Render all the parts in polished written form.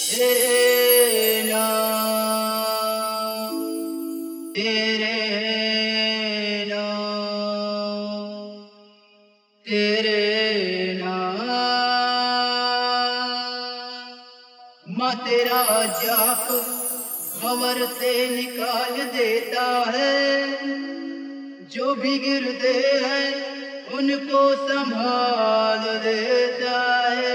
तेरे नाम, तेरे नाम, तेरे नाम। माँ तेरा जाप भंवर से निकाल देता है, जो भी गिरते हैं उनको संभाल देता है।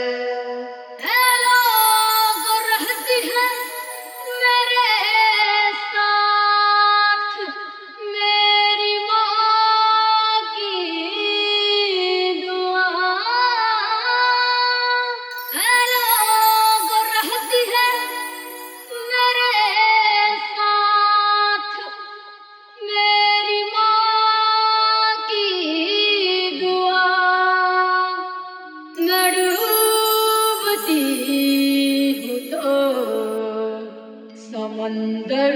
समंदर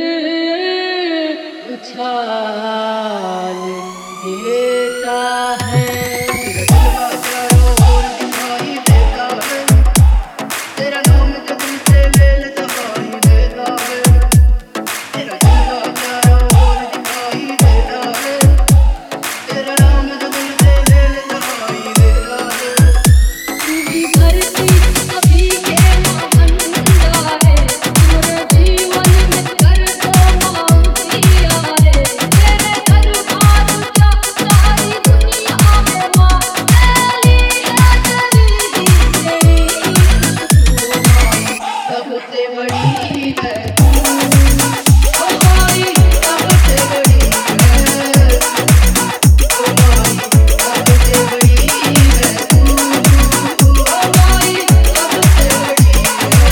उछाल देता है। तेरा नाम जब से मेल दबाई देता है, तेरा जलवा चारों ओर दिखाई देता है, तेरा नाम जब से मेल दबाई देता है। पूरी धरती सभी के मां है, पूरे जीवन में कर दो मां दिया है। तेरे दरबार का सारी दुनिया में मां फैली है, तेरी सबसे बड़ी है ओ माई, सबसे बड़ी है ओ माई, सबसे बड़ी है ओ माई, सबसे बड़ी है।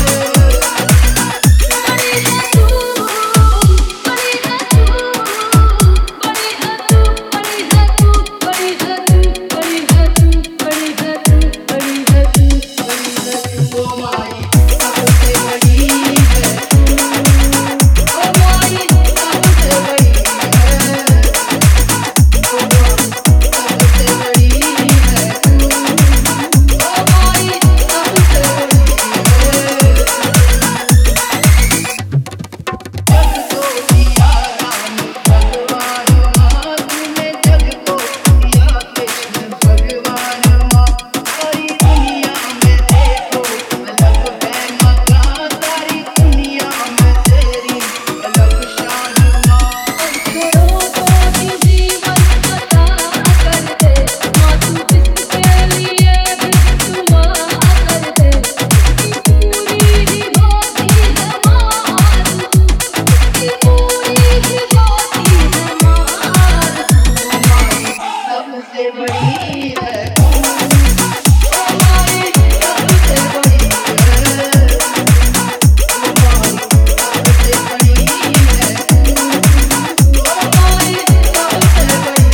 बड़ी है तू, बड़ी है तू, बड़ी है तू, बड़ी है तू, बड़ी है तू, बड़ी है तू, बड़ी है तू, बड़ी है तू, बड़ी है तू। ओ माई सबसे बड़ी है ओ माई, सबसे बड़ी है ओ माई, सबसे बड़ी है ओ माई, सबसे बड़ी है। जग को दिया राम भगवान माँ, तूने जग को दिया कृष्ण भगवान माँ। सारी दुनिया में देखो अलग है मकान, सारी दुनिया में तेरी अलग शान माँ। अक्षरों को भी जीवन अता कर दे, माँ तू जिसके लिए भी दुआ कर दे, उसकी पूरी ही होती है माँ आरज़ू, उसकी पूरी ही होती है माँ आरज़ू। सबसे बड़ी है ओ माई, सबसे बड़ी है ओ माई, सबसे बड़ी है ओ माई, सबसे बड़ी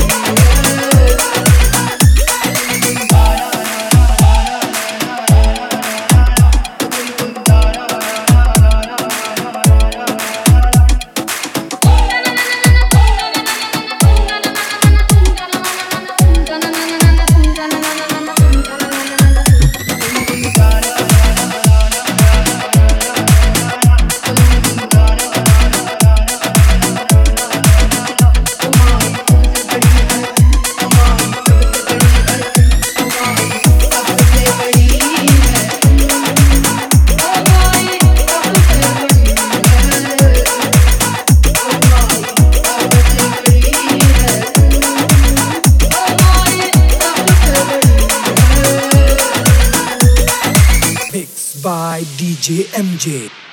Mixed by DJ MJ.